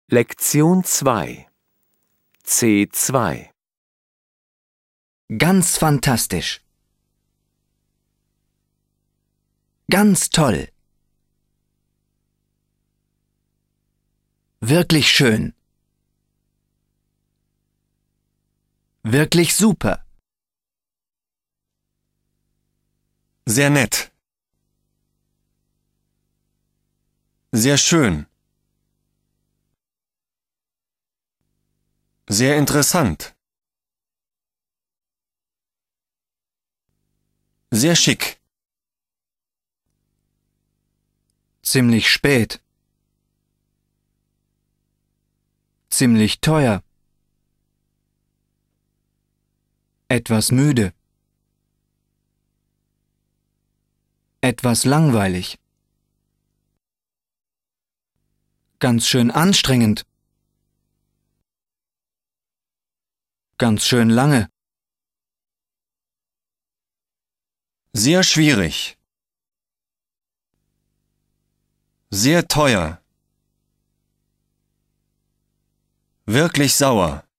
Lektion 2 C2 Ganz fantastisch. Ganz toll. Wirklich schön. Wirklich super. Sehr nett. Sehr schön. Sehr interessant. Sehr schick. Ziemlich spät. Ziemlich teuer. Etwas müde. Etwas langweilig. Ganz schön anstrengend. Ganz schön lange. Sehr schwierig. Sehr teuer. Wirklich sauer.